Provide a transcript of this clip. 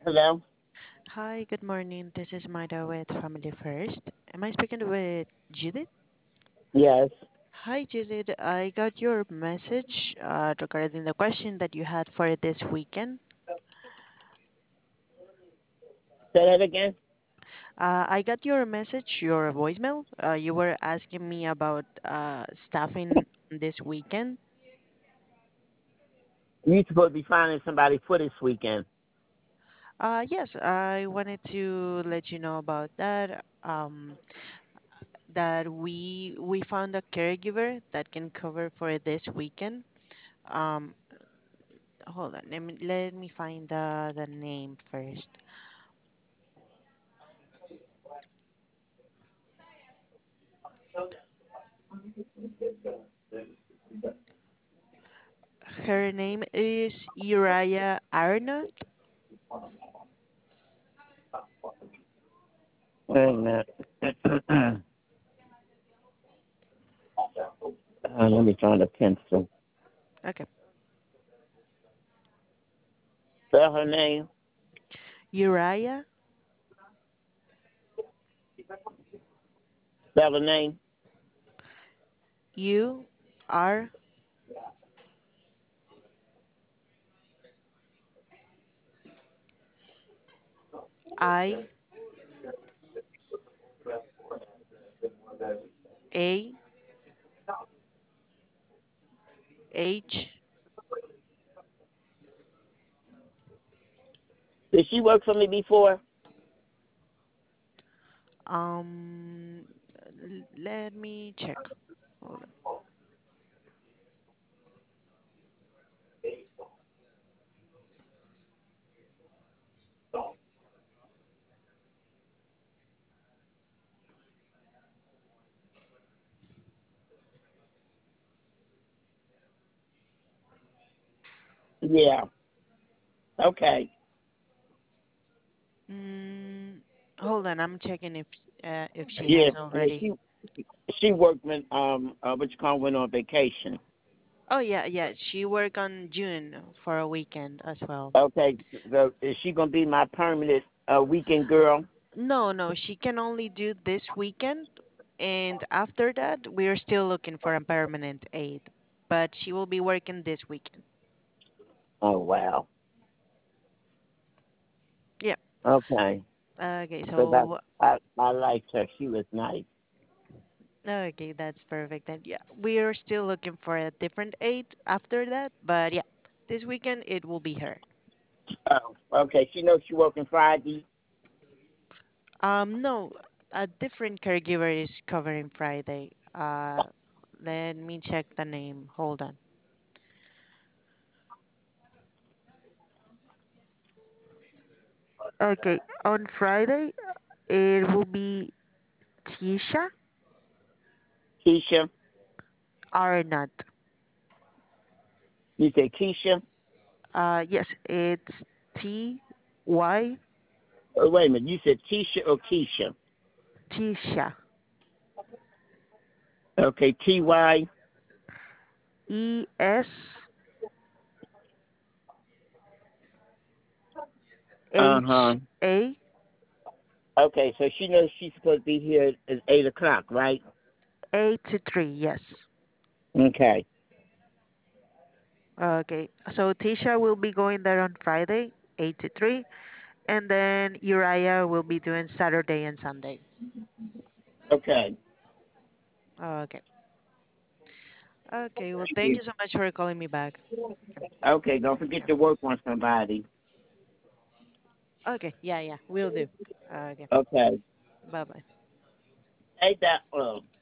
Hello? Hi, good morning. This is Maida with Family First. Am I speaking with Judith? Yes. Hi, Judith. I got your message regarding the question that you had for this weekend. Say that again? I got your message, your voicemail. You were asking me about staffing this weekend. You supposed to be finding somebody for this weekend. Yes, I wanted to let you know about that. That we found a caregiver that can cover for this weekend. Um, Hold on. Let me find the name first. Her name is Uriah Arnott. Wait a minute. Let me find a pencil. Okay. Spell her name. Uriah, Spell her name. U Riah. Did she work for me before? Let me check. Hold on. Yeah. Okay. Mm, Hold on. I'm checking if she Yeah. has Yeah. already. She worked when what you call went on vacation. Oh yeah, yeah. She worked on June for a weekend as well. Okay. So is she gonna be my permanent weekend girl? No, no. She can only do this weekend, and after that, we are still looking for a permanent aide. But she will be working this weekend. Oh wow. Yeah. Okay. Okay, So that so I liked her. She was nice. okay, that's perfect. Then yeah, we are still looking for a different aide after that, but yeah, this weekend it will be her. Oh, okay. She knows she working Friday. No, a different caregiver is covering Friday. Let me check the name. Hold on. Okay, on Friday it will be Tisha Keisha. Arnott. You say Keisha? Yes, it's Ty Oh, wait a minute. You said Tisha or Keisha? Tisha Okay, Ty. ES Uh H huh. A Okay, so she knows she's supposed to be here at 8 o'clock, right? 8 to 3. Yes. Okay. Okay. So Tisha will be going there on Friday, 8 to 3, and then Uriah will be doing Saturday and Sunday. Okay. Okay. Okay. Well, Thank thank you. you so much for calling me back. Okay, don't forget Okay. to work on somebody. Okay. Yeah. Yeah. We'll do. Okay. Okay. Bye bye. Hey, that.